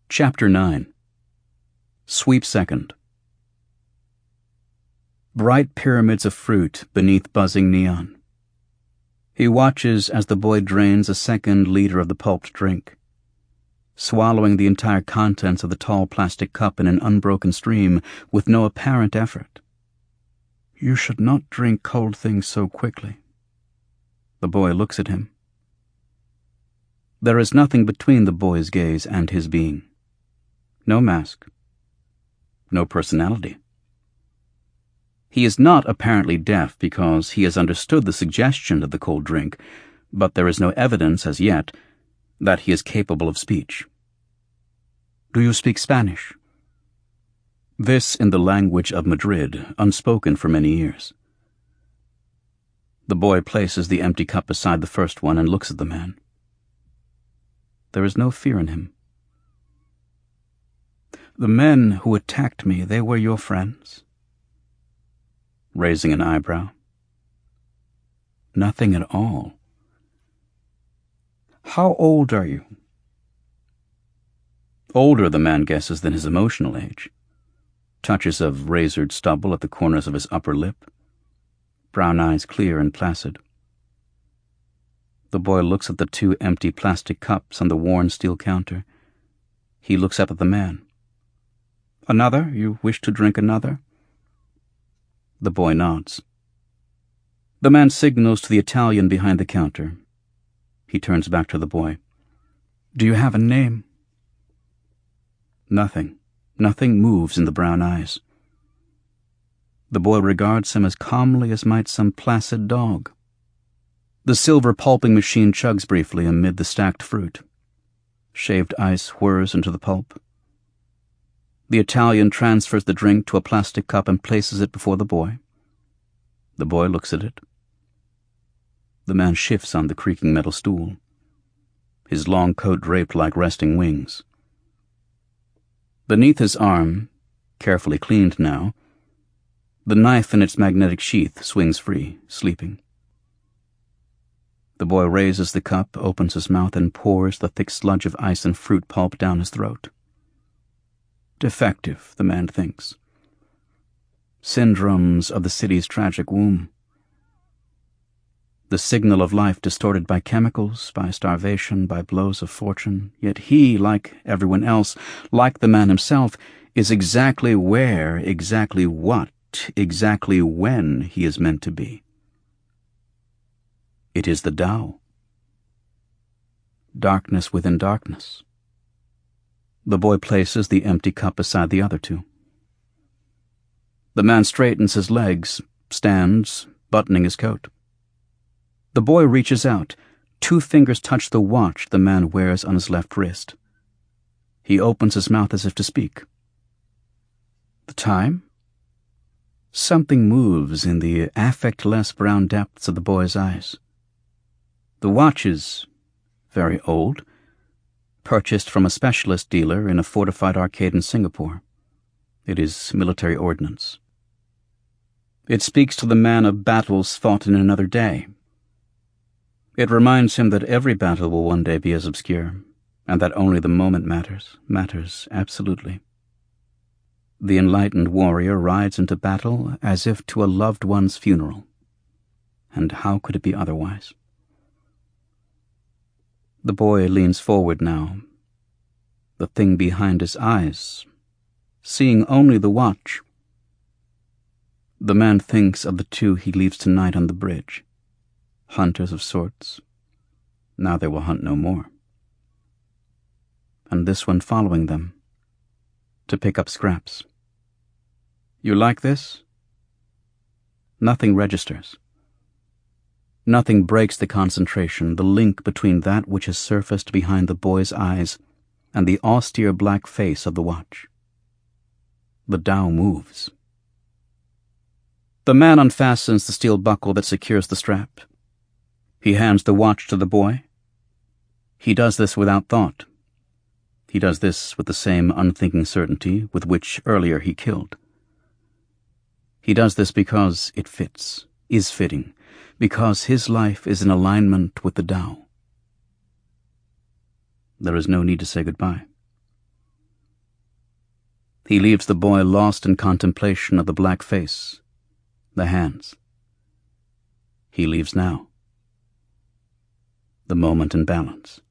Chapter 9. Sweep Second. Bright pyramids of fruit beneath buzzing neon. He watches as the boy drains a second liter of the pulped drink, swallowing the entire contents of the tall plastic cup in an unbroken stream with no apparent effort. You should not drink cold things so quickly. The boy looks at him. There is nothing between the boy's gaze and his being. No mask. No personality. He is not apparently deaf because he has understood the suggestion of the cold drink, but there is no evidence as yet that he is capable of speech. Do you speak Spanish? This in the language of Madrid, unspoken for many years. The boy places the empty cup beside the first one and looks at the man. There is no fear in him. The men who attacked me, they were your friends? Raising an eyebrow. Nothing at all. How old are you? Older, the man guesses, than his emotional age. Touches of razored stubble at the corners of his upper lip. Brown eyes clear and placid. The boy looks at the two empty plastic cups on the worn steel counter. He looks up at the man. Another? You wish to drink another? The boy nods. The man signals to the Italian behind the counter. He turns back to the boy. Do you have a name? Nothing. Nothing moves in the brown eyes. The boy regards him as calmly as might some placid dog. The silver pulping machine chugs briefly amid the stacked fruit. Shaved ice whirs into the pulp. The Italian transfers the drink to a plastic cup and places it before the boy. The boy looks at it. The man shifts on the creaking metal stool, his long coat draped like resting wings. Beneath his arm, carefully cleaned now, the knife in its magnetic sheath swings free, sleeping. The boy raises the cup, opens his mouth, and pours the thick sludge of ice and fruit pulp down his throat. Defective, the man thinks. Syndromes of the city's tragic womb. The signal of life distorted by chemicals, by starvation, by blows of fortune. Yet he, like everyone else, like the man himself, is exactly where, exactly what, exactly when he is meant to be. It is the Tao. Darkness within darkness. The boy places the empty cup beside the other two. The man straightens his legs, stands, buttoning his coat. The boy reaches out. 2 fingers touch the watch the man wears on his left wrist. He opens his mouth as if to speak. The time? Something moves in the affectless brown depths of the boy's eyes. The watch is very old, purchased from a specialist dealer in a fortified arcade in Singapore. It is military ordnance. It speaks to the man of battles fought in another day. It reminds him that every battle will one day be as obscure, and that only the moment matters absolutely. The enlightened warrior rides into battle as if to a loved one's funeral. And how could it be otherwise? The boy leans forward now, the thing behind his eyes, seeing only the watch. The man thinks of the 2 he leaves tonight on the bridge, hunters of sorts. Now they will hunt no more. And this one following them, to pick up scraps. You like this? Nothing registers. Nothing breaks the concentration, the link between that which has surfaced behind the boy's eyes and the austere black face of the watch. The Tao moves. The man unfastens the steel buckle that secures the strap. He hands the watch to the boy. He does this without thought. He does this with the same unthinking certainty with which earlier he killed. He does this because it fits, is fitting, because his life is in alignment with the Tao. There is no need to say goodbye. He leaves the boy lost in contemplation of the black face, the hands. He leaves now. The moment in balance.